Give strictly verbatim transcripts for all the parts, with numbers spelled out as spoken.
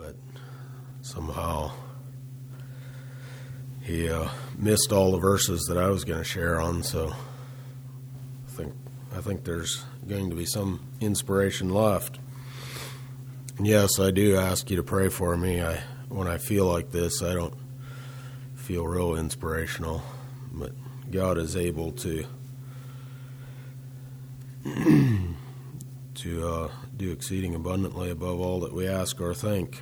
but somehow he uh, missed all the verses that I was going to share on, so I think I think there's going to be some inspiration left. And yes, I do ask you to pray for me. I when I feel like this, I don't feel real inspirational, but God is able to to uh, do exceeding abundantly above all that we ask or think.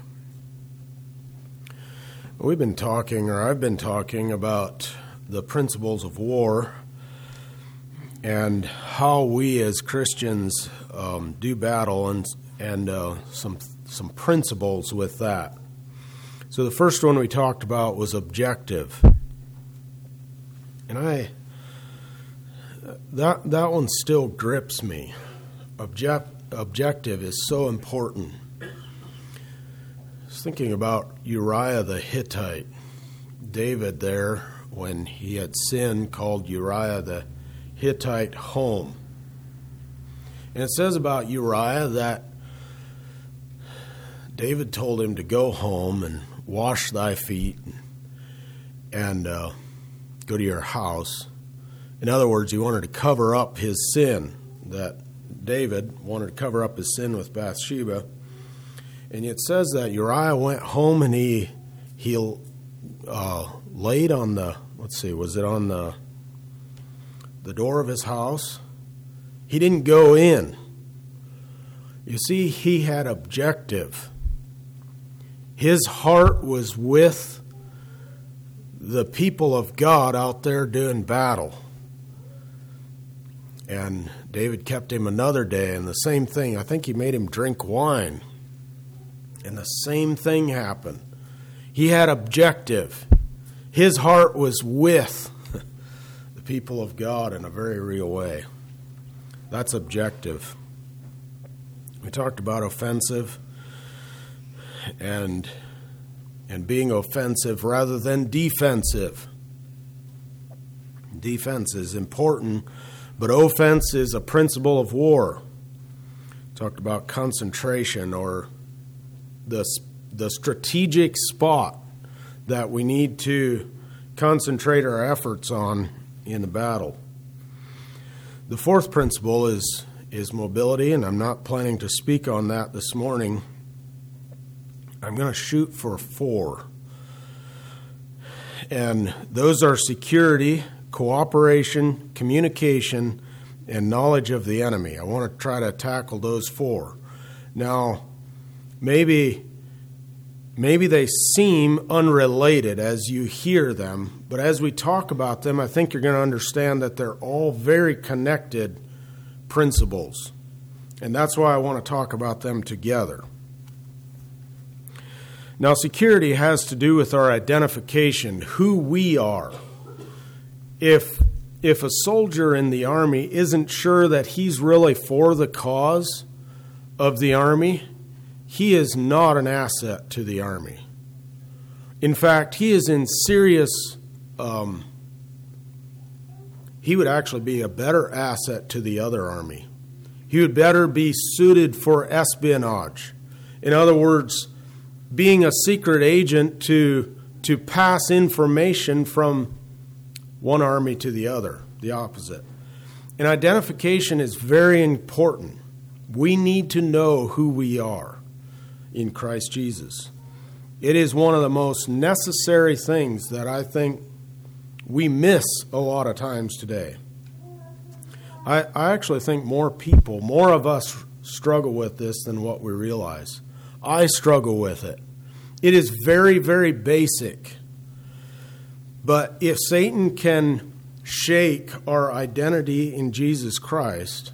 We've been talking, or I've been talking, about the principles of war and how we as Christians um, do battle, and and uh, some some principles with that. So the first one we talked about was objective, and I that that one still grips me. Object, objective is so important. I was thinking about Uriah the Hittite. David there, when he had sinned, called Uriah the Hittite home. And it says about Uriah that David told him to go home and wash thy feet and uh, go to your house. In other words, he wanted to cover up his sin. That David wanted to cover up his sin with Bathsheba. And it says that Uriah went home and he he uh, laid on the, let's see, was it on the the door of his house? He didn't go in. You see, he had objective. His heart was with the people of God out there doing battle. And David kept him another day, and the same thing. I think he made him drink wine. And the same thing happened. He had objective. His heart was with the people of God in a very real way. That's objective. We talked about offensive and and being offensive rather than defensive. Defense is important, but offense is a principle of war. Talked about concentration, or the the strategic spot that we need to concentrate our efforts on in the battle. The fourth principle is is mobility, and I'm not planning to speak on that this morning. I'm going to shoot for four. And those are security, cooperation, communication, and knowledge of the enemy. I want to try to tackle those four. Now, maybe maybe they seem unrelated as you hear them, but as we talk about them, I think you're going to understand that they're all very connected principles. And that's why I want to talk about them together. Now, security has to do with our identification, who we are. If if a soldier in the Army isn't sure that he's really for the cause of the Army, he is not an asset to the Army. In fact, he is in serious, um, he would actually be a better asset to the other Army. He would better be suited for espionage. In other words, being a secret agent to to pass information from one army to the other, the opposite. And identification is very important. We need to know who we are in Christ Jesus. It is one of the most necessary things that I think we miss a lot of times today. I, I actually think more people, more of us struggle with this than what we realize. I struggle with it. It is very, very basic. But if Satan can shake our identity in Jesus Christ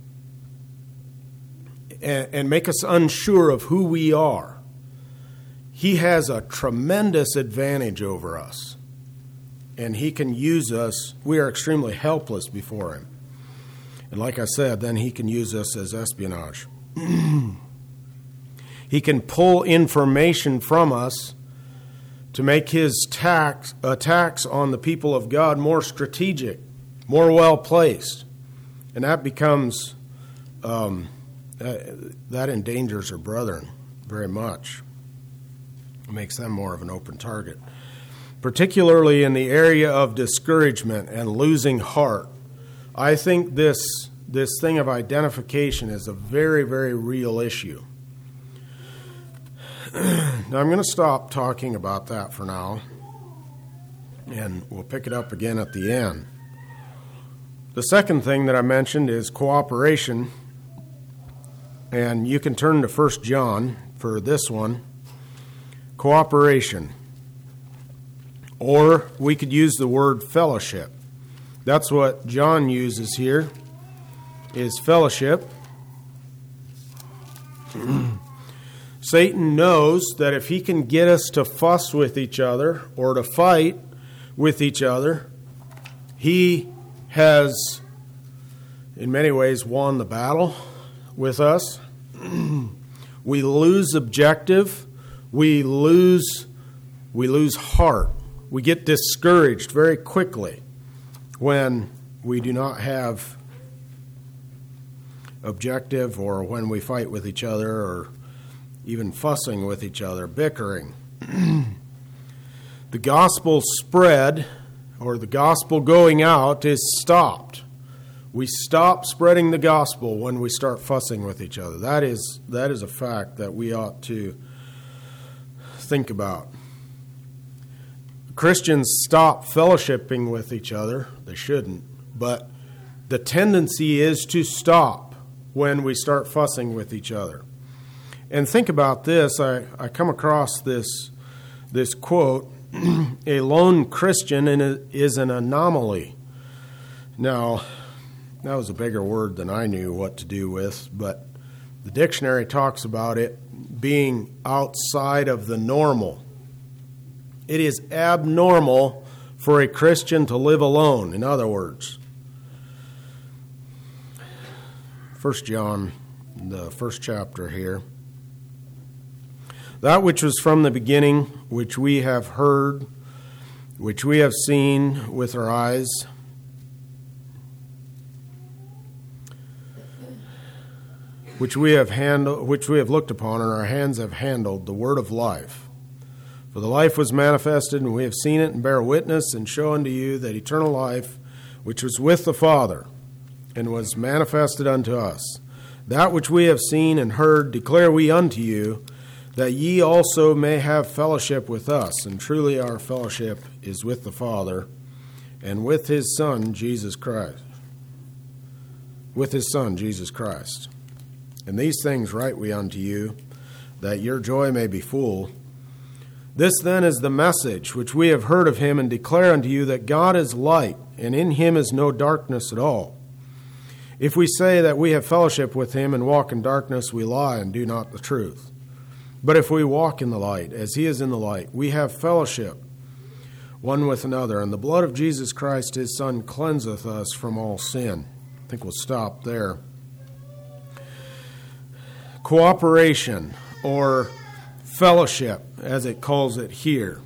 and, and make us unsure of who we are, he has a tremendous advantage over us. And he can use us. We are extremely helpless before him. And like I said, then he can use us as espionage. He can pull information from us to make his tax, attacks on the people of God more strategic, more well-placed. And that becomes, um, that, that endangers our brethren very much. It makes them more of an open target. Particularly in the area of discouragement and losing heart. I think this, this thing of identification is a very, very real issue. Now, I'm going to stop talking about that for now, and we'll pick it up again at the end. The second thing that I mentioned is cooperation, and you can turn to First John for this one. Cooperation. Or we could use the word fellowship. That's what John uses here, is fellowship. Satan knows that if he can get us to fuss with each other or to fight with each other, he has, in many ways, won the battle with us. We lose objective. We lose, we lose heart. We get discouraged very quickly when we do not have objective, or when we fight with each other, or even fussing with each other, bickering. The gospel spread, or the gospel going out, is stopped. We stop spreading the gospel when we start fussing with each other. That is, that is a fact that we ought to think about. Christians stop fellowshipping with each other. They shouldn't. But the tendency is to stop when we start fussing with each other. And think about this. I, I come across this, this quote, a lone Christian is an anomaly. Now, that was a bigger word than I knew what to do with, but the dictionary talks about it being outside of the normal. It is abnormal for a Christian to live alone, in other words. First John, the first chapter here. That which was from the beginning, which we have heard, which we have seen with our eyes, which we have handled, which we have looked upon, and our hands have handled, the word of life. For the life was manifested, and we have seen it, and bear witness, and show unto you that eternal life, which was with the Father, and was manifested unto us. That which we have seen and heard declare we unto you, that ye also may have fellowship with us. And truly our fellowship is with the Father, and with his Son, Jesus Christ. With his Son, Jesus Christ. And these things write we unto you, that your joy may be full. This then is the message which we have heard of him, and declare unto you that God is light, and in him is no darkness at all. If we say that we have fellowship with him and walk in darkness, we lie and do not the truth. But if we walk in the light, as he is in the light, we have fellowship one with another, and the blood of Jesus Christ, his Son, cleanseth us from all sin. I think we'll stop there. Cooperation, or fellowship, as it calls it here.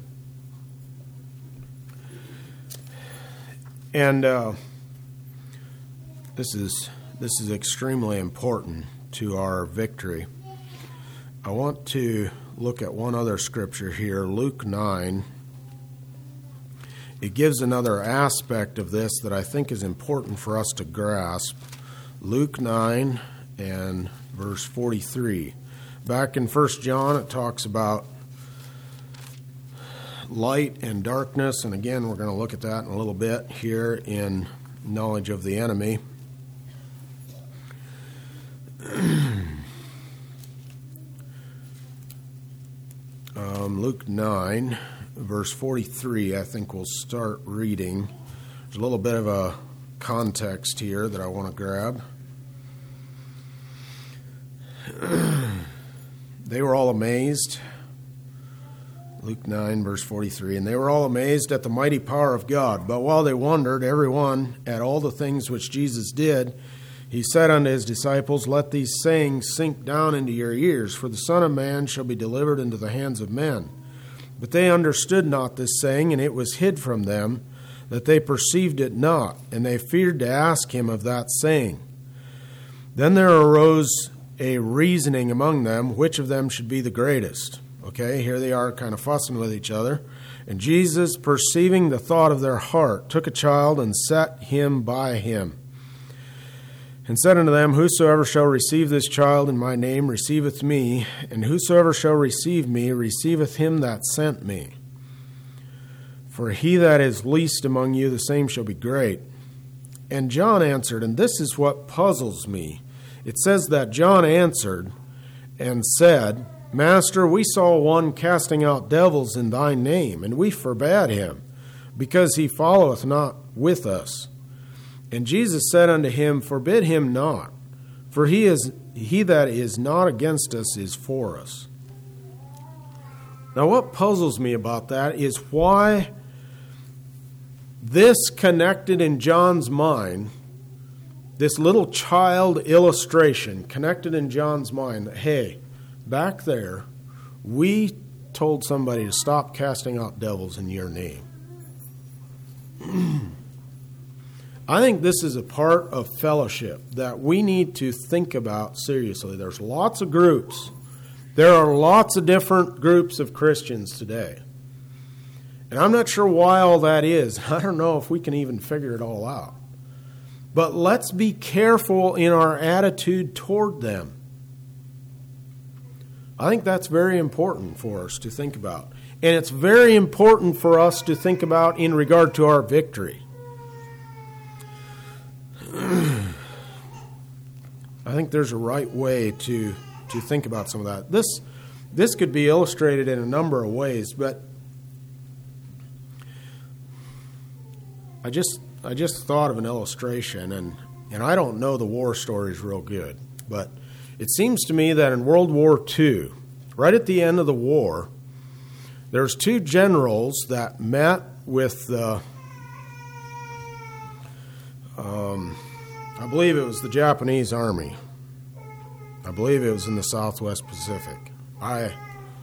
And uh, this is this is extremely important to our victory. I want to look at one other scripture here, Luke nine. It gives another aspect of this that I think is important for us to grasp. Luke nine and verse forty-three. Back in First John, it talks about light and darkness, and again, we're going to look at that in a little bit here in knowledge of the enemy. um, Luke nine, verse forty-three, I think we'll start reading. There's a little bit of a context here that I want to grab. They were all amazed. Luke nine, verse forty-three. And they were all amazed at the mighty power of God. But while they wondered, every one, at all the things which Jesus did, he said unto his disciples, Let these sayings sink down into your ears, for the Son of Man shall be delivered into the hands of men. But they understood not this saying, and it was hid from them, that they perceived it not, and they feared to ask him of that saying. Then there arose a reasoning among them, which of them should be the greatest. Okay, here they are kind of fussing with each other. And Jesus, perceiving the thought of their heart, took a child and set him by him, and said unto them, Whosoever shall receive this child in my name receiveth me, and whosoever shall receive me receiveth him that sent me. For he that is least among you, the same shall be great. And John answered, and this is what puzzles me. It says that John answered and said, Master, we saw one casting out devils in thy name, and we forbade him, because he followeth not with us. And Jesus said unto him, Forbid him not, for he is he that is not against us is for us. Now what puzzles me about that is why this connected in John's mind, this little child illustration connected in John's mind that, hey, back there, we told somebody to stop casting out devils in your name. I think this is a part of fellowship that we need to think about seriously. There's lots of groups. There are lots of different groups of Christians today. And I'm not sure why all that is. I don't know if we can even figure it all out. But let's be careful in our attitude toward them. I think that's very important for us to think about. And it's very important for us to think about in regard to our victory. I think there's a right way to, to think about some of that. This, this could be illustrated in a number of ways, but I just I just thought of an illustration, and, and I don't know the war stories real good, but it seems to me that in World War Two, right at the end of the war, there's two generals that met with the, um, I believe it was the Japanese Army. I believe it was in the Southwest Pacific. I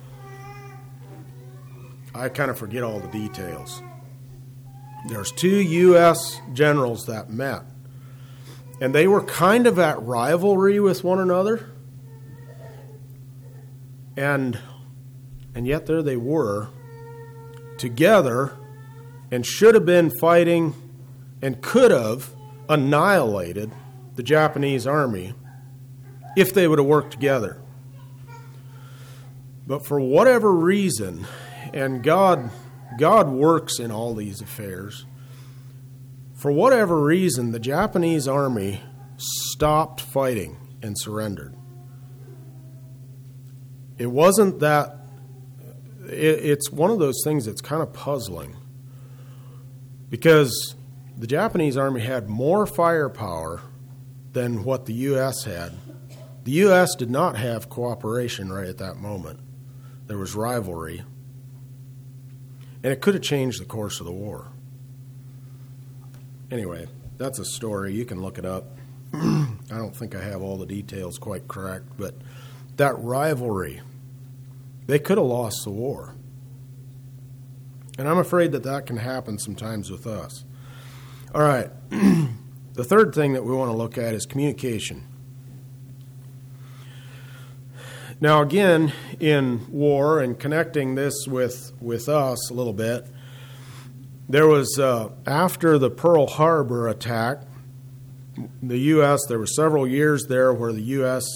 I kind of forget all the details. There's two U S generals that met, and they were kind of at rivalry with one another, and and yet there they were together and should have been fighting and could have annihilated the Japanese army if they would have worked together. But for whatever reason, and God God works in all these affairs, for whatever reason, the Japanese army stopped fighting and surrendered. It wasn't that, it, it's one of those things that's kind of puzzling, because the Japanese army had more firepower than what the U S had. The U S did not have cooperation right at that moment. There was rivalry. And it could have changed the course of the war. Anyway, that's a story. You can look it up. I don't think I have all the details quite correct, but that rivalry, they could have lost the war. And I'm afraid that that can happen sometimes with us. All right. The third thing that we want to look at is communication. Now, again, in war, and connecting this with, with us a little bit, there was, uh, after the Pearl Harbor attack, the U S, there were several years there where the U S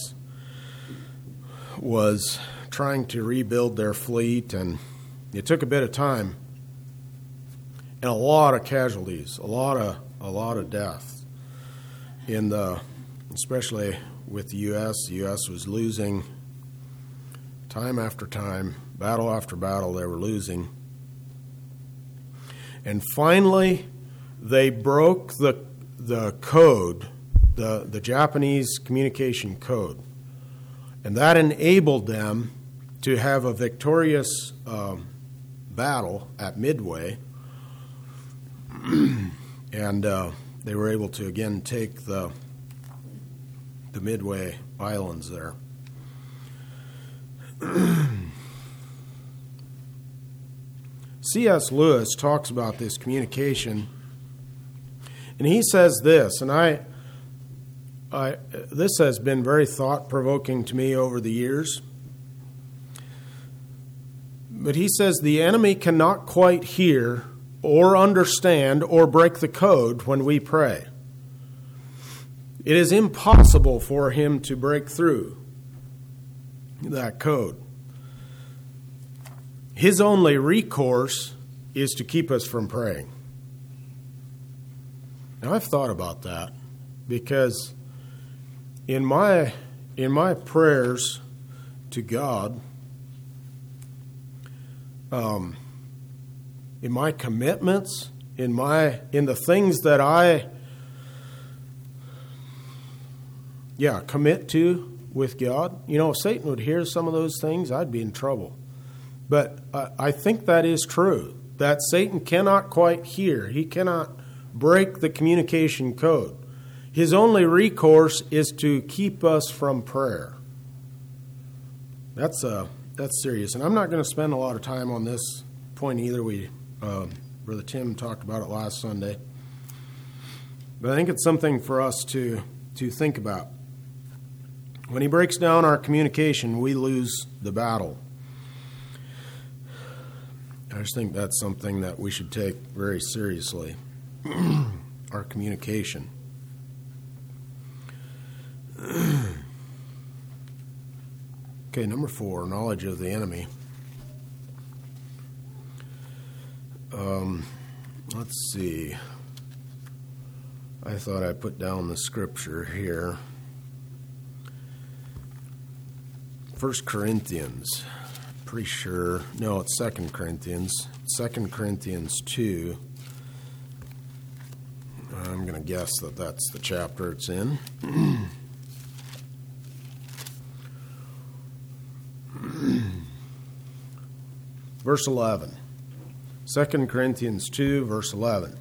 was trying to rebuild their fleet, and it took a bit of time, and a lot of casualties, a lot of, a lot of deaths, in the, especially with the U S. The U S was losing time after time, battle after battle, they were losing. And finally, they broke the the code, the, the Japanese communication code. And that enabled them to have a victorious um, battle at Midway. And uh, they were able to, again, take the the Midway Islands there. C S Lewis talks about this communication, and he says this, and I, I this has been very thought-provoking to me over the years. But he says the enemy cannot quite hear or understand or break the code when we pray. It is impossible for him to break through that code. His only recourse is to keep us from praying. Now, I've thought about that because in my in my prayers to God, um, in my commitments, in my in the things that I yeah commit to with God, you know, if Satan would hear some of those things, I'd be in trouble. But I, I think that is true, that Satan cannot quite hear. He cannot break the communication code. His only recourse is to keep us from prayer. That's uh, that's serious. And I'm not going to spend a lot of time on this point either. We, uh, Brother Tim talked about it last Sunday. But I think it's something for us to, to think about. When he breaks down our communication, we lose the battle. I just think that's something that we should take very seriously. Our communication. Okay, number four, knowledge of the enemy. Um, let's see. I thought I put down the scripture here. First Corinthians. Pretty sure. No, it's Second Corinthians. Second Corinthians two. I'm going to guess that that's the chapter it's in. Verse eleven. Second Corinthians two, verse eleven.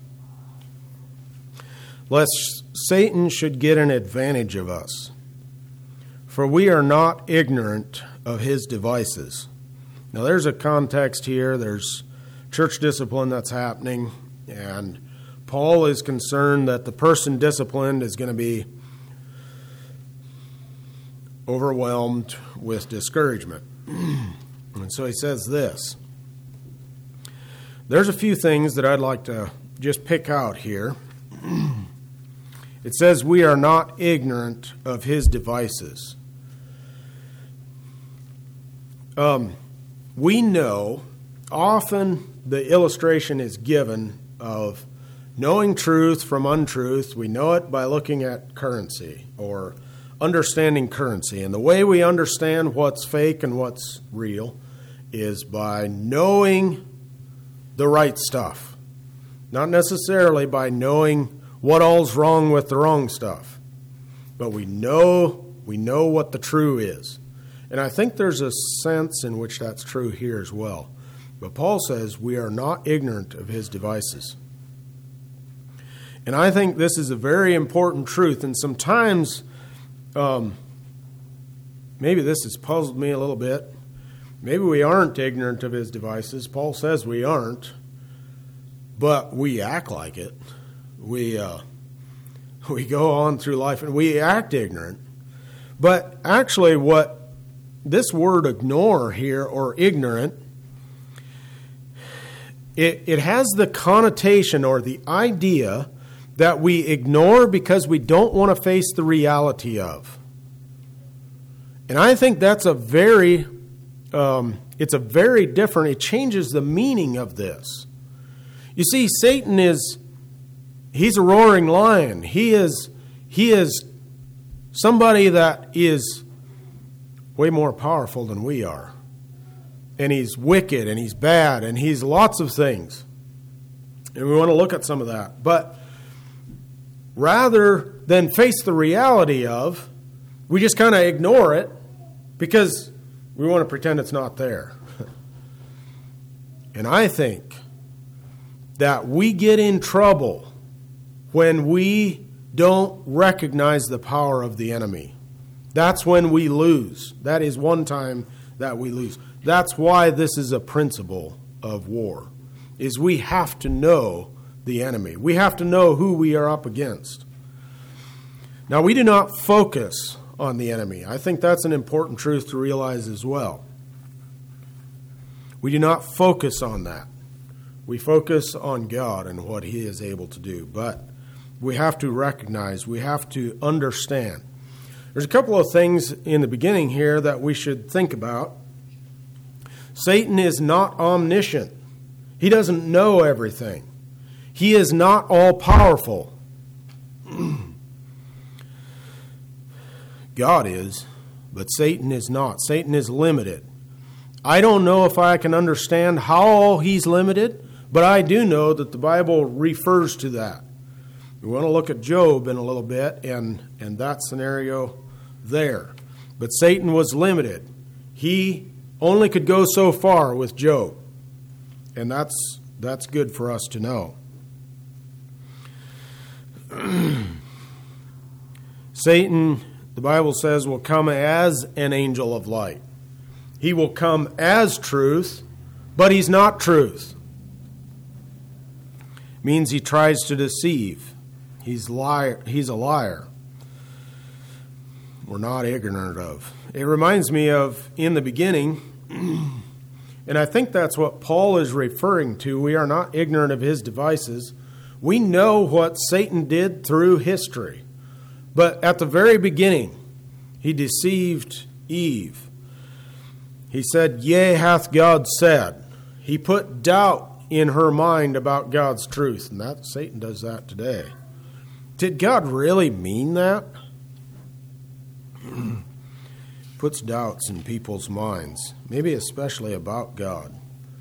Lest Satan should get an advantage of us, for we are not ignorant of his devices. Now there's a context here. There's church discipline that's happening, and Paul is concerned that the person disciplined is going to be overwhelmed with discouragement. And so he says this. There's a few things that I'd like to just pick out here. It says we are not ignorant of his devices. Um, we know, often the illustration is given of knowing truth from untruth. We know it by looking at currency or understanding currency. And the way we understand what's fake and what's real is by knowing the right stuff. Not necessarily by knowing what all's wrong with the wrong stuff. But we know we know what the true is. And I think there's a sense in which that's true here as well. But Paul says we are not ignorant of his devices. And I think this is a very important truth. And sometimes, um, maybe this has puzzled me a little bit. Maybe we aren't ignorant of his devices. Paul says we aren't. But we act like it. We, uh, we go on through life and we act ignorant. But actually what this word ignore here, or ignorant, it, it has the connotation or the idea that we ignore because we don't want to face the reality of. And I think that's a very, um, it's a very different, it changes the meaning of this. You see, Satan is, he's a roaring lion. He is, he is somebody that is way more powerful than we are. And he's wicked and he's bad and he's lots of things. And we want to look at some of that. But rather than face the reality of, we just kind of ignore it because we want to pretend it's not there. And I think that we get in trouble when we don't recognize the power of the enemy. That's when we lose. That is one time that we lose. That's why this is a principle of war, is we have to know the enemy. We have to know who we are up against. Now, we do not focus on the enemy. I think that's an important truth to realize as well. We do not focus on that. We focus on God and what He is able to do. But we have to recognize, we have to understand. There's a couple of things in the beginning here that we should think about. Satan is not omniscient. He doesn't know everything. He is not all-powerful. God is, but Satan is not. Satan is limited. I don't know if I can understand how he's limited, but I do know that the Bible refers to that. We want to look at Job in a little bit and, and that scenario there. But Satan was limited. He only could go so far with Job. And that's that's good for us to know. Satan, the Bible says, will come as an angel of light. He will come as truth, but he's not truth. Means he tries to deceive. He's liar. He's a liar. We're not ignorant of. It reminds me of in the beginning, and I think that's what Paul is referring to. We are not ignorant of his devices. We know what Satan did through history. But at the very beginning, he deceived Eve. He said, "Yea, hath God said." He put doubt in her mind about God's truth. And that Satan does that today. Did God really mean that? Puts doubts in people's minds, maybe especially about God.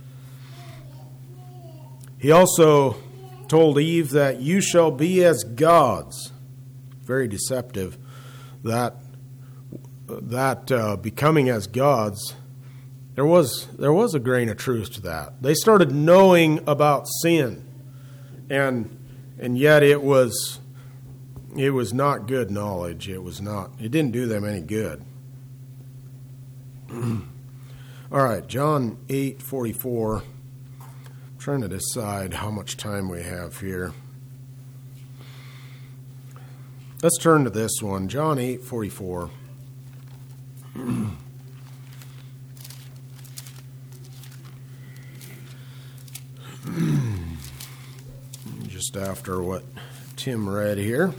He also told Eve that you shall be as gods. Very deceptive. That that uh, becoming as gods, there was there was a grain of truth to that. They started knowing about sin, and and yet it was it was not good knowledge. It was not. It didn't do them any good. All right, John eight forty-four. I'm trying to decide how much time we have here. Let's turn to this one, John eight forty-four. Just after what Tim read here.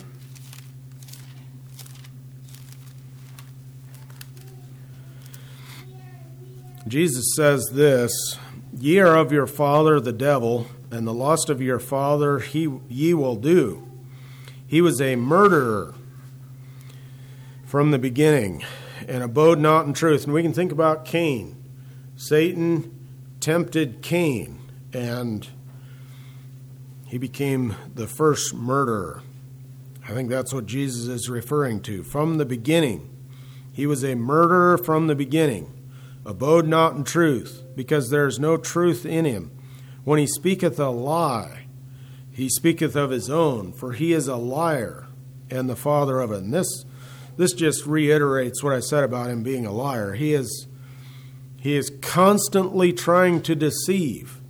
Jesus says this, "Ye are of your father the devil, and the lust of your father he ye will do. He was a murderer from the beginning, and abode not in truth." And we can think about Cain. Satan tempted Cain, and he became the first murderer. I think that's what Jesus is referring to. From the beginning. He was a murderer from the beginning. Abode not in truth, because there is no truth in him. When he speaketh a lie, he speaketh of his own, for he is a liar and the father of it. And this this just reiterates what I said about him being a liar. He is he is constantly trying to deceive.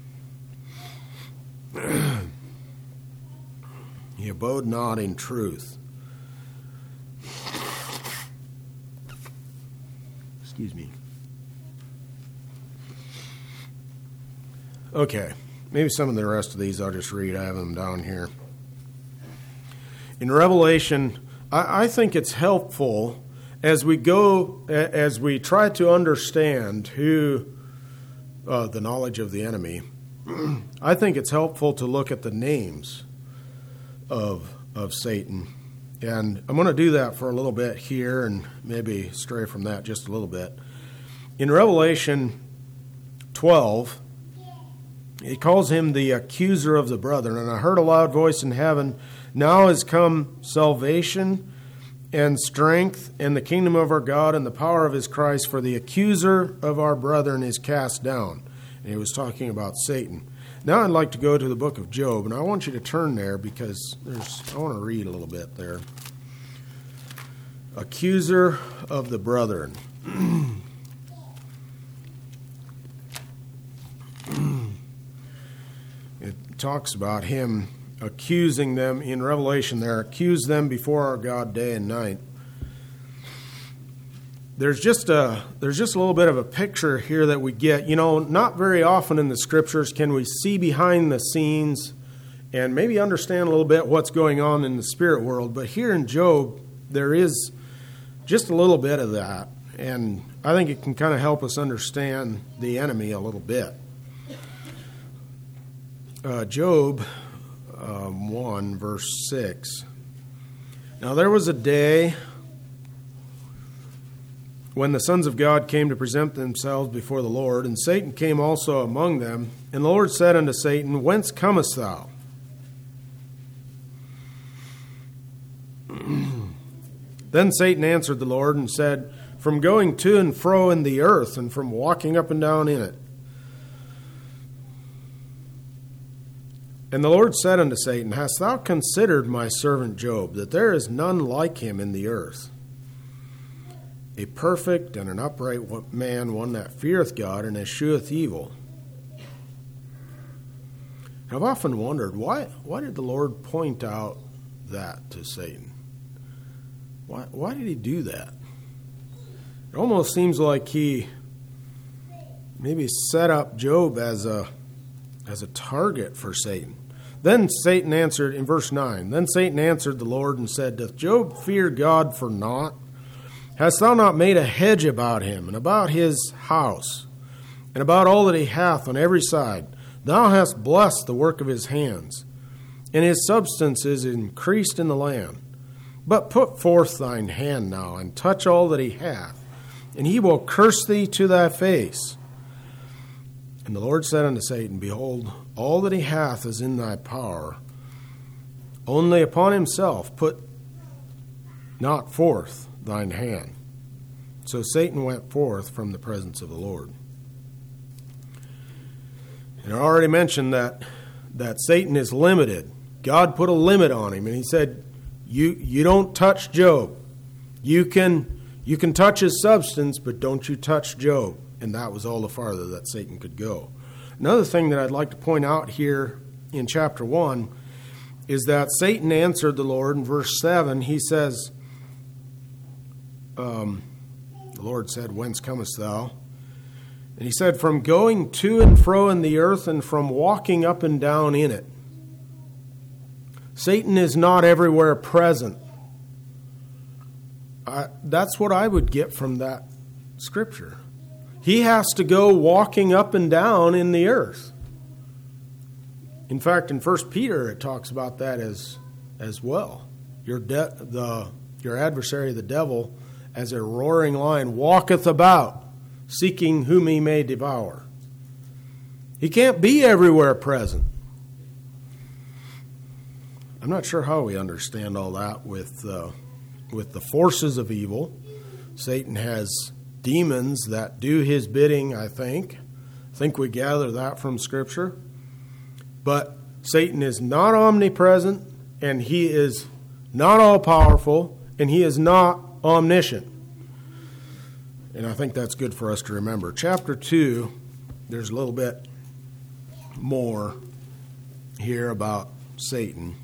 He abode not in truth. Excuse me. Okay, maybe some of the rest of these I'll just read. I have them down here. In Revelation, I, I think it's helpful as we go, as we try to understand who, uh, the knowledge of the enemy, I think it's helpful to look at the names of of Satan. And I'm going to do that for a little bit here and maybe stray from that just a little bit. In Revelation twelve, he calls him the accuser of the brethren. And I heard a loud voice in heaven, "Now is come salvation and strength and the kingdom of our God and the power of his Christ, for the accuser of our brethren is cast down." And he was talking about Satan. Now I'd like to go to the book of Job, and I want you to turn there because there's I want to read a little bit there. Accuser of the brethren. It talks about him accusing them in Revelation there. Accuse them before our God day and night. there's just a there's just a little bit of a picture here that we get. You know, not very often in the Scriptures can we see behind the scenes and maybe understand a little bit what's going on in the spirit world. But here in Job, there is just a little bit of that. And I think it can kind of help us understand the enemy a little bit. Uh, Job um, one, verse six. Now there was a day when the sons of God came to present themselves before the Lord, and Satan came also among them. And the Lord said unto Satan, Whence comest thou? Then Satan answered the Lord and said, From going to and fro in the earth, and from walking up and down in it. And the Lord said unto Satan, Hast thou considered my servant Job, that there is none like him in the earth, a perfect and an upright man, one that feareth God and escheweth evil? And I've often wondered, why, why did the Lord point out that to Satan? Why, why did he do that? It almost seems like he maybe set up Job as a as a target for Satan. Then Satan answered, in verse nine, Then Satan answered the Lord and said, Doth Job fear God for naught? Hast thou not made a hedge about him, and about his house, and about all that he hath on every side? Thou hast blessed the work of his hands, and his substance is increased in the land. But put forth thine hand now, and touch all that he hath, and he will curse thee to thy face. And the Lord said unto Satan, Behold, all that he hath is in thy power. Only upon himself put not forth thine hand. So Satan went forth from the presence of the Lord. And I already mentioned that, that Satan is limited. God put a limit on him, and he said, You you don't touch Job. You can you can touch his substance, but don't you touch Job. And that was all the farther that Satan could go. Another thing that I'd like to point out here in chapter one is that Satan answered the Lord in verse seven. He says, um, the Lord said, Whence comest thou? And he said, From going to and fro in the earth, and from walking up and down in it. Satan is not everywhere present. I, that's what I would get from that scripture. He has to go walking up and down in the earth. In fact, in First Peter, it talks about that as as well. Your de- the your adversary, the devil, as a roaring lion, walketh about, seeking whom he may devour. He can't be everywhere present. I'm not sure how we understand all that with uh, with the forces of evil. Satan has demons that do his bidding, I think. I think we gather that from Scripture. But Satan is not omnipresent, and he is not all-powerful, and he is not omniscient. And I think that's good for us to remember. Chapter two, there's a little bit more here about Satan.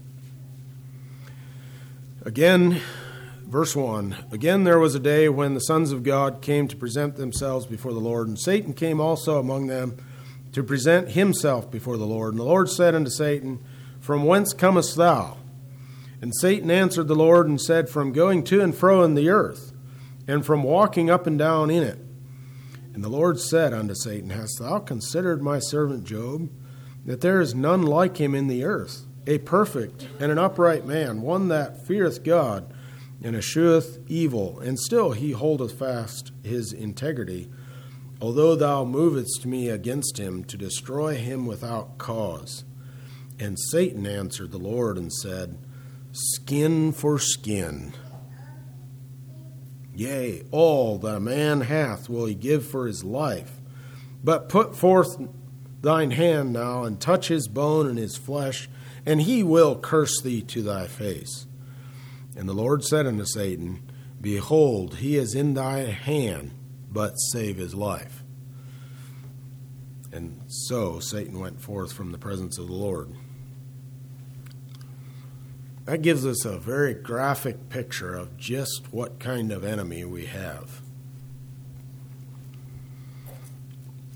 Again, verse one, Again there was a day when the sons of God came to present themselves before the Lord, and Satan came also among them to present himself before the Lord. And the Lord said unto Satan, From whence comest thou? And Satan answered the Lord and said, From going to and fro in the earth, and from walking up and down in it. And the Lord said unto Satan, Hast thou considered my servant Job, that there is none like him in the earth, a perfect and an upright man, one that feareth God, and escheweth evil, and still he holdeth fast his integrity, although thou movest me against him to destroy him without cause. And Satan answered the Lord and said, Skin for skin. Yea, all that a man hath will he give for his life. But put forth thine hand now, and touch his bone and his flesh, and he will curse thee to thy face. And the Lord said unto Satan, Behold, he is in thy hand, but save his life. And so Satan went forth from the presence of the Lord. That gives us a very graphic picture of just what kind of enemy we have.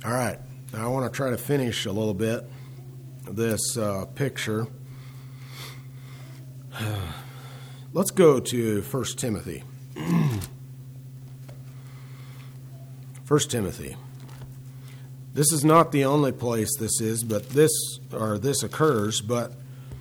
All right. Now I want to try to finish a little bit of this uh, picture. Let's go to First Timothy. First Timothy. This is not the only place this is, but this or this occurs, but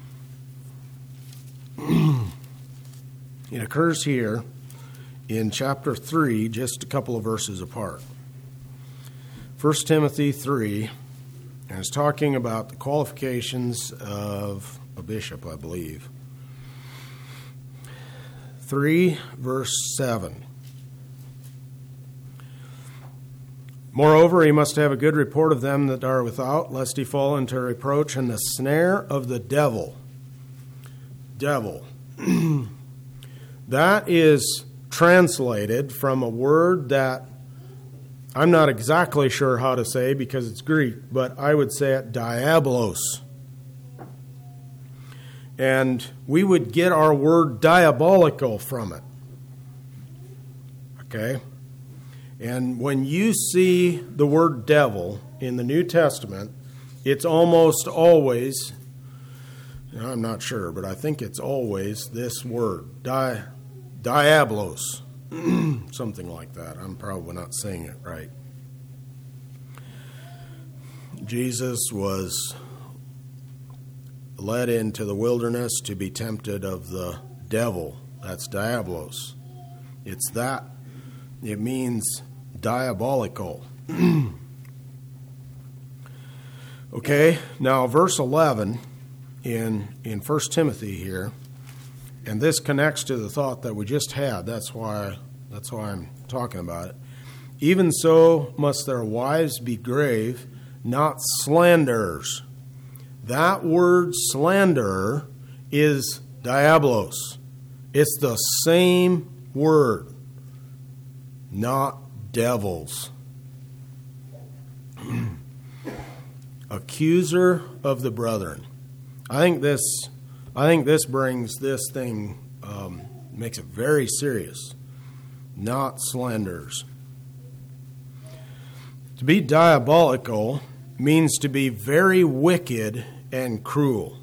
it occurs here in chapter three, just a couple of verses apart. First Timothy three, and it's talking about the qualifications of a bishop, I believe. three, verse seven. Moreover, he must have a good report of them that are without, lest he fall into reproach and the snare of the devil. Devil. That is translated from a word that I'm not exactly sure how to say because it's Greek, but I would say it diabolos. And we would get our word diabolical from it. Okay? And when you see the word devil in the New Testament, it's almost always, I'm not sure, but I think it's always this word, di, diabolos, something like that. I'm probably not saying it right. Jesus was led into the wilderness to be tempted of the devil. That's diabolos. It's that. It means diabolical. Okay, now verse eleven in in First Timothy here, and this connects to the thought that we just had. That's why that's why I'm talking about it. Even so must their wives be grave, not slanderers. That word slanderer is diabolos. It's the same word, not devils. Accuser of the brethren. I think this I think this brings this thing um, makes it very serious. Not slanderers. To be diabolical means to be very wicked and cruel.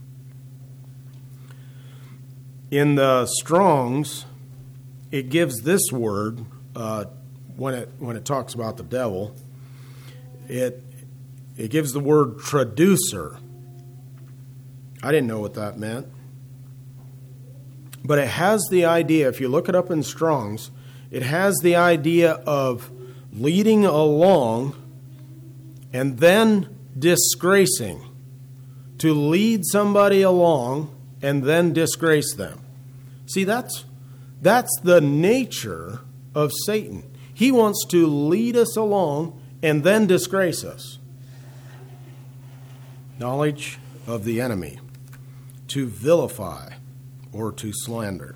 In the Strong's, it gives this word uh, when it when it talks about the devil. It it gives the word traducer. I didn't know what that meant, but it has the idea. If you look it up in Strong's, it has the idea of leading along and then disgracing. To lead somebody along and then disgrace them. See, that's that's the nature of Satan. He wants to lead us along and then disgrace us. Knowledge of the enemy. To vilify or to slander.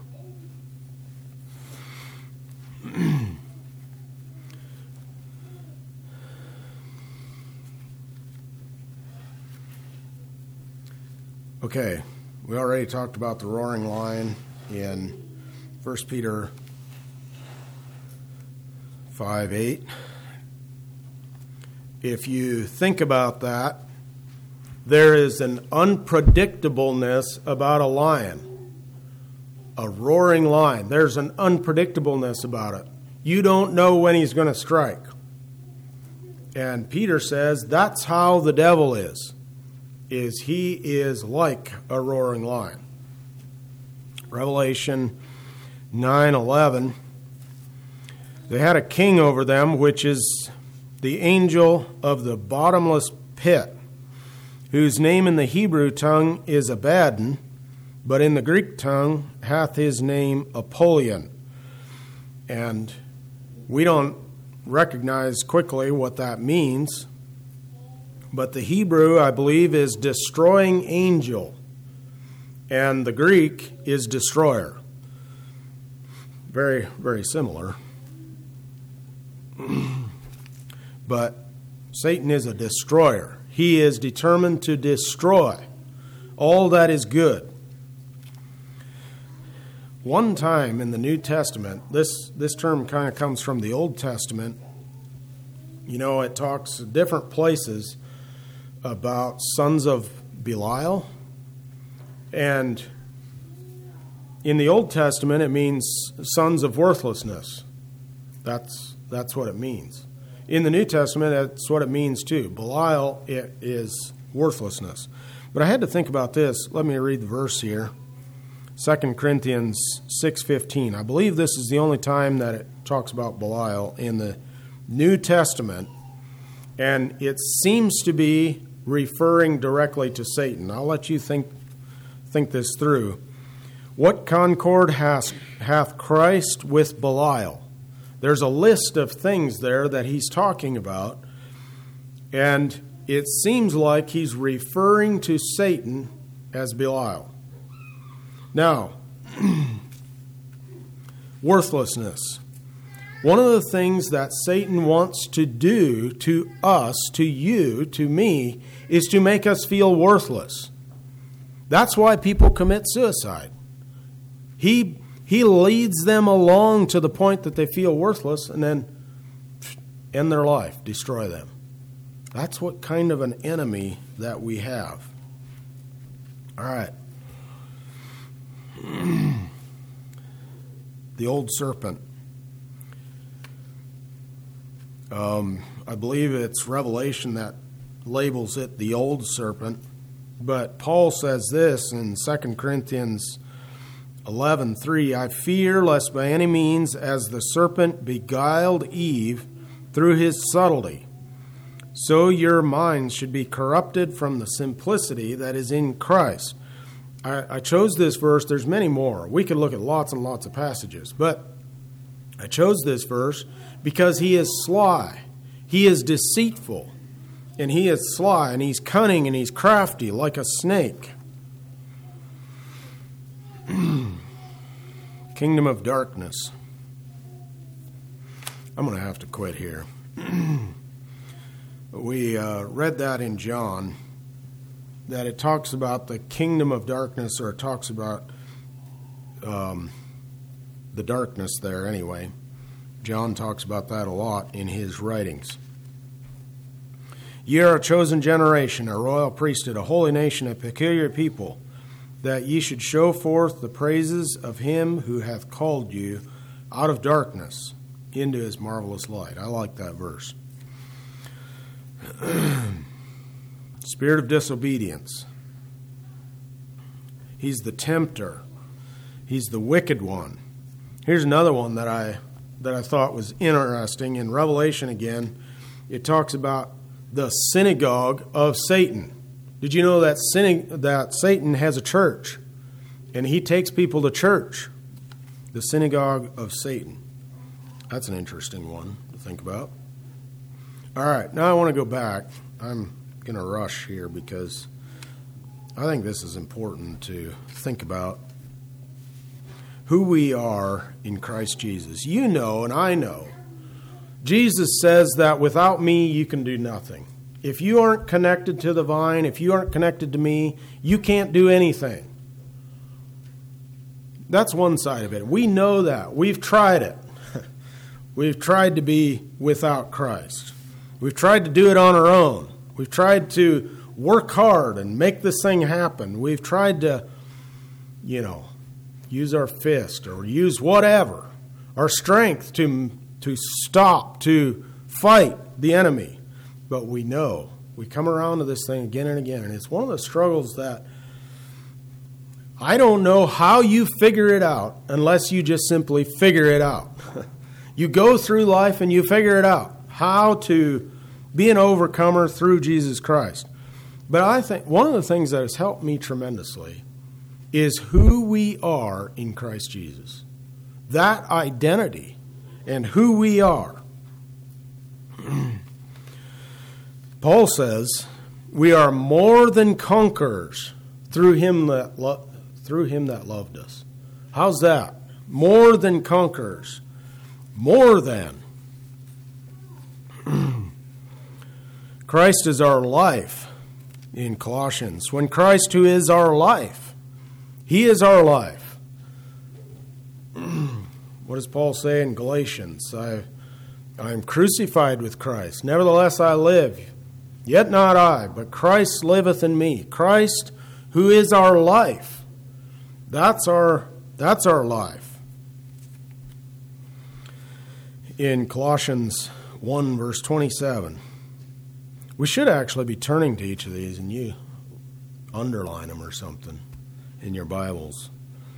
Okay, we already talked about the roaring lion in First Peter five eight. If you think about that, there is an unpredictableness about a lion, a roaring lion. There's an unpredictableness about it. You don't know when he's going to strike. And Peter says that's how the devil is. is he is like a roaring lion. Revelation nine eleven. They had a king over them, which is the angel of the bottomless pit, whose name in the Hebrew tongue is Abaddon, but in the Greek tongue hath his name Apollyon. And we don't recognize quickly what that means. But the Hebrew, I believe, is destroying angel, and the Greek is destroyer. Very, very similar. But Satan is a destroyer. He is determined to destroy all that is good. One time in the New Testament, this, this term kind of comes from the Old Testament, You know, it talks different places about sons of Belial. And in the Old Testament, it means sons of worthlessness. That's that's what it means. In the New Testament, that's what it means too. Belial it is worthlessness. But I had to think about this. Let me read the verse here. Second Corinthians six fifteen. I believe this is the only time that it talks about Belial in the New Testament. And it seems to be referring directly to Satan. I'll let you think think this through. What concord has, hath Christ with Belial? There's a list of things there that he's talking about, and it seems like he's referring to Satan as Belial. Now, worthlessness. One of the things that Satan wants to do to us, to you, to me, is to make us feel worthless. That's why people commit suicide. He he leads them along to the point that they feel worthless and then end their life, destroy them. That's what kind of an enemy that we have. All right. The old serpent. Um, I believe it's Revelation that labels it the old serpent. But Paul says this in Second Corinthians eleven three, I fear lest by any means as the serpent beguiled Eve through his subtlety, so your minds should be corrupted from the simplicity that is in Christ. I, I chose this verse. There's many more. We could look at lots and lots of passages. But I chose this verse because he is sly. He is deceitful. And he is sly, and he's cunning, and he's crafty like a snake. Kingdom of darkness. I'm going to have to quit here. We uh, read that in John, that it talks about the kingdom of darkness, or it talks about um, the darkness there anyway. John talks about that a lot in his writings. Ye are a chosen generation, a royal priesthood, a holy nation, a peculiar people, that ye should show forth the praises of him who hath called you out of darkness into his marvelous light. I like that verse. Spirit of disobedience. He's the tempter. He's the wicked one. Here's another one that I that I thought was interesting. In Revelation again, it talks about the synagogue of Satan. Did you know that syna- that Satan has a church, and he takes people to church? The synagogue of Satan. That's an interesting one to think about. All right, now I want to go back. I'm going to rush here because I think this is important to think about who we are in Christ Jesus. You know, and I know, Jesus says that without me, you can do nothing. If you aren't connected to the vine, if you aren't connected to me, you can't do anything. That's one side of it. We know that. We've tried it. We've tried to be without Christ. We've tried to do it on our own. We've tried to work hard and make this thing happen. We've tried to, you know, use our fist or use whatever, our strength to to stop, to fight the enemy. But we know, we come around to this thing again and again, and it's one of the struggles that I don't know how you figure it out unless you just simply figure it out. You go through life and you figure it out, how to be an overcomer through Jesus Christ. But I think one of the things that has helped me tremendously is who we are in Christ Jesus. That identity and who we are. Paul says, we are more than conquerors through him that lo- through him that loved us. How's that? More than conquerors. More than. Christ is our life in Colossians. When Christ, who is our life, he is our life. What does Paul say in Galatians? I I am crucified with Christ. Nevertheless I live, yet not I, but Christ liveth in me. Christ, who is our life. That's our, that's our life. In Colossians one, verse twenty-seven, we should actually be turning to each of these, and you underline them or something in your Bibles.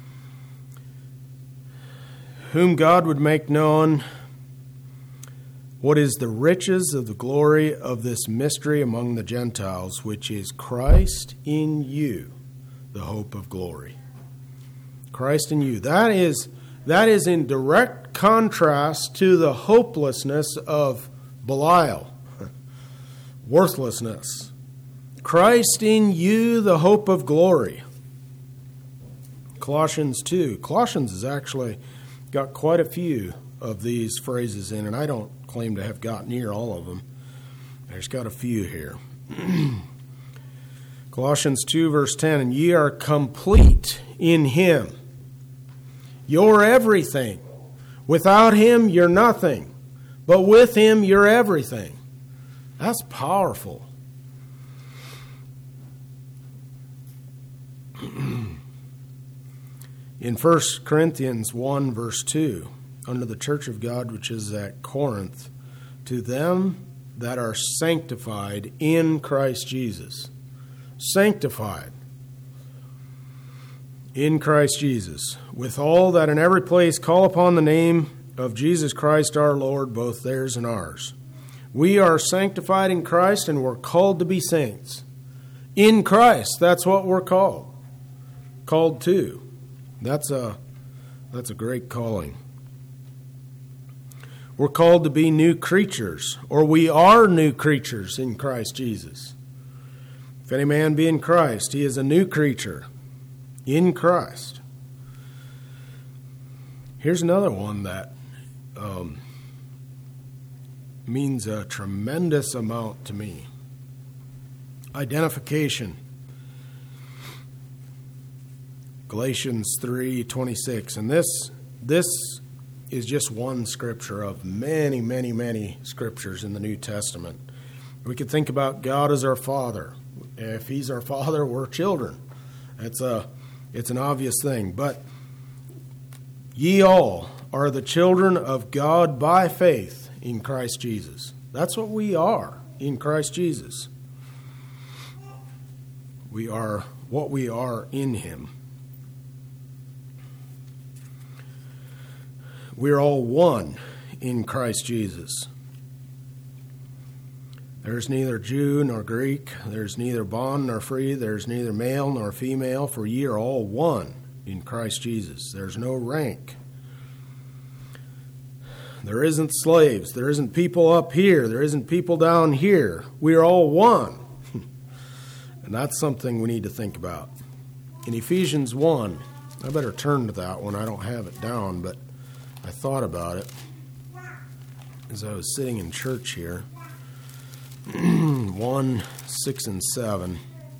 Whom God would make known what is the riches of the glory of this mystery among the Gentiles, which is Christ in you, the hope of glory. Christ in you. That is, that is in direct contrast to the hopelessness of Belial, worthlessness. Christ in you, the hope of glory. Colossians two. Colossians has actually got quite a few of these phrases in, and I don't claim to have got near all of them. There's got a few here. Colossians two, verse ten, and ye are complete in him. You're everything. Without him, you're nothing. But with him, you're everything. That's powerful. In First Corinthians one, verse two, under the church of God which is at Corinth, to them that are sanctified in Christ Jesus. Sanctified in Christ Jesus, with all that in every place call upon the name of Jesus Christ our Lord, both theirs and ours. We are sanctified in Christ, and we're called to be saints. In Christ, that's what we're called. Called to. That's a, that's a great calling. We're called to be new creatures, or we are new creatures in Christ Jesus. If any man be in Christ, he is a new creature in Christ. Here's another one that um, means a tremendous amount to me. Identification. Galatians three twenty-six, and this this is just one scripture of many, many, many scriptures in the New Testament. We could think about God as our Father. If He's our Father, we're children. It's a it's an obvious thing. But ye all are the children of God by faith in Christ Jesus. That's what we are in Christ Jesus. We are what we are in Him. We're all one in Christ Jesus. There's neither Jew nor Greek. There's neither bond nor free. There's neither male nor female, for ye are all one in Christ Jesus. There's no rank. There isn't slaves. There isn't people up here. There isn't people down here. We are all one. And that's something we need to think about. In Ephesians one, I better turn to that one. I don't have it down, but I thought about it as I was sitting in church here. one, six, and seven.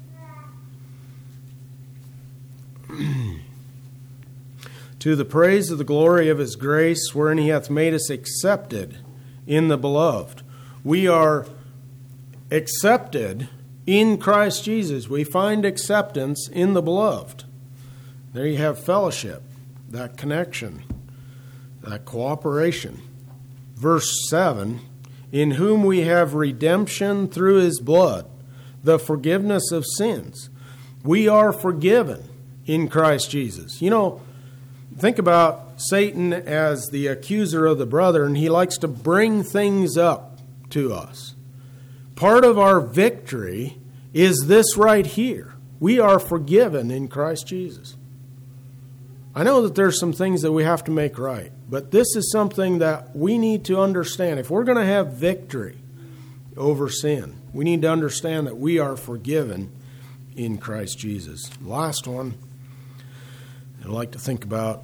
To the praise of the glory of His grace, wherein He hath made us accepted in the beloved. We are accepted in Christ Jesus. We find acceptance in the beloved. There you have fellowship, that connection, that cooperation. Verse seven, in whom we have redemption through His blood, the forgiveness of sins. We are forgiven in Christ Jesus. You know, think about Satan as the accuser of the brother, and he likes to bring things up to us. Part of our victory is this right here. We are forgiven in Christ Jesus. I know that there's some things that we have to make right, but this is something that we need to understand. If we're going to have victory over sin, we need to understand that we are forgiven in Christ Jesus. Last one I'd like to think about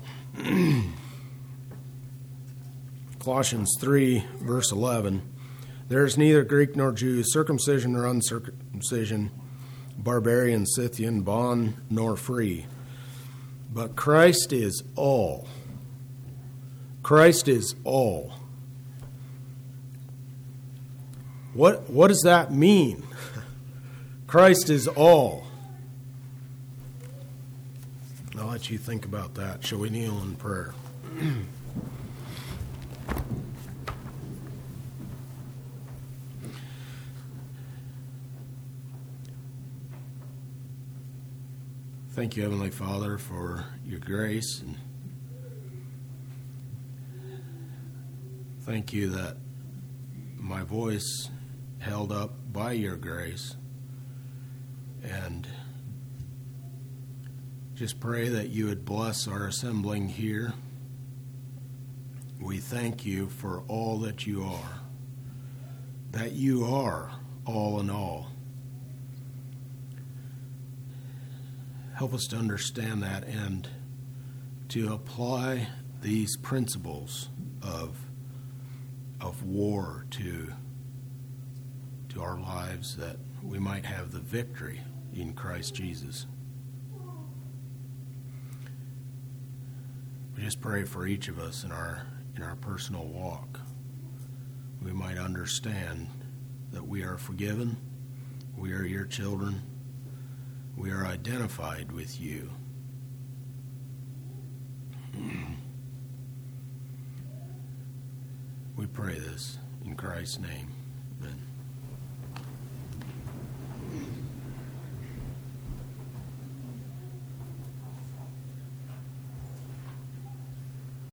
Colossians three, verse eleven. There is neither Greek nor Jew, circumcision nor uncircumcision, barbarian, Scythian, bond nor free. But Christ is all. Christ is all. What, what does that mean? Christ is all. I'll let you think about that. Shall we kneel in prayer? Thank you, Heavenly Father, for your grace, and thank you that my voice held up by your grace, and just pray that you would bless our assembling here. We thank you for all that you are, that you are all in all. Help us to understand that and to apply these principles of, of war to, to our lives, that we might have the victory in Christ Jesus. We just pray for each of us in our in our personal walk. We might understand that we are forgiven, we are your children, we are identified with you. We pray this in Christ's name. Amen.